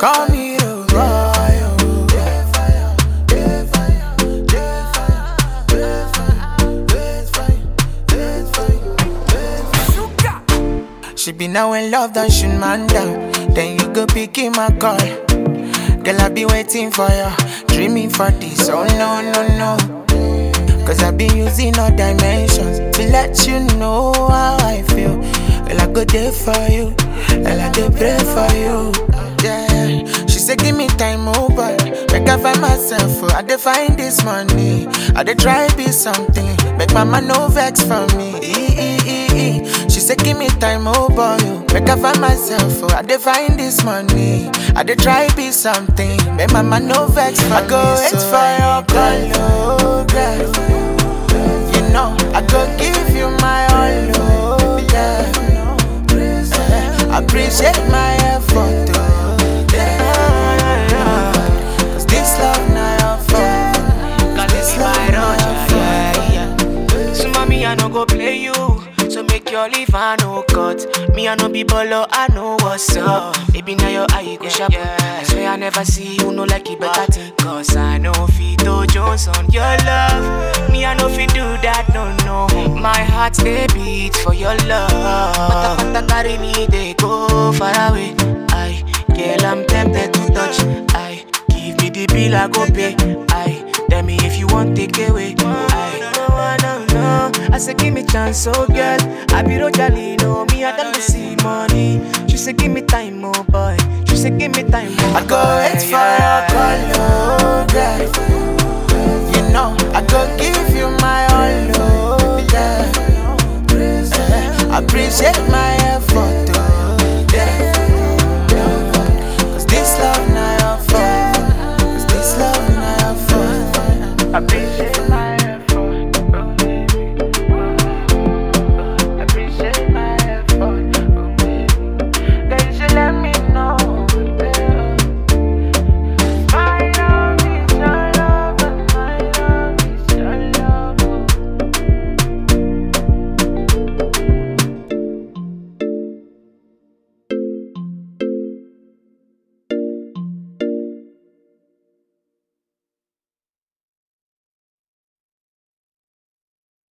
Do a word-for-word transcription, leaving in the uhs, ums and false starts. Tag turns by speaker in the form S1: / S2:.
S1: Call me the boy. She be now in love, that shoot man down. Then you go pick in my call. Girl, I be waiting for you, dreaming for this. Oh no, no, no. Cause I been using all dimensions to let you know how I feel. Well, I go there for you, and I go pray for you. Yeah, she said give me time, oh boy. Make I find myself, oh, I dey find this money. I dey try be something, make mama no vex for me. E -e -e -e. She said give me time, oh boy. Make I find myself, oh, I dey find this money. I dey try be something, make mama no vex for me. I go wait so for your call, oh girl. You know I go give you my all, oh yeah. I appreciate my effort, oh. Cause this love now your fault.
S2: Cause this my rush, yeah, yeah. So mommy, I no go play you. So make your leave, I no cut. Me, I no be bolo, I know what's up. Baby, now your eye go sharp. I swear I never see you, no like it better thing. Cause I know Fito Jones on your love. Me, I know fi do that, no, no. My heart, they beat for your love. Pata pata carry me, they go far away. I, girl, I'm tempted to touch. I, give me the bill, I go pay. I, tell me if you want take away. I, no, no, no. I say give me chance, oh girl. I be Rojali, no me, I don't see money. She say give me time, oh boy. She say give me time, oh
S1: I go wait for your call, oh girl. You know I go give you my all, oh yeah. I appreciate my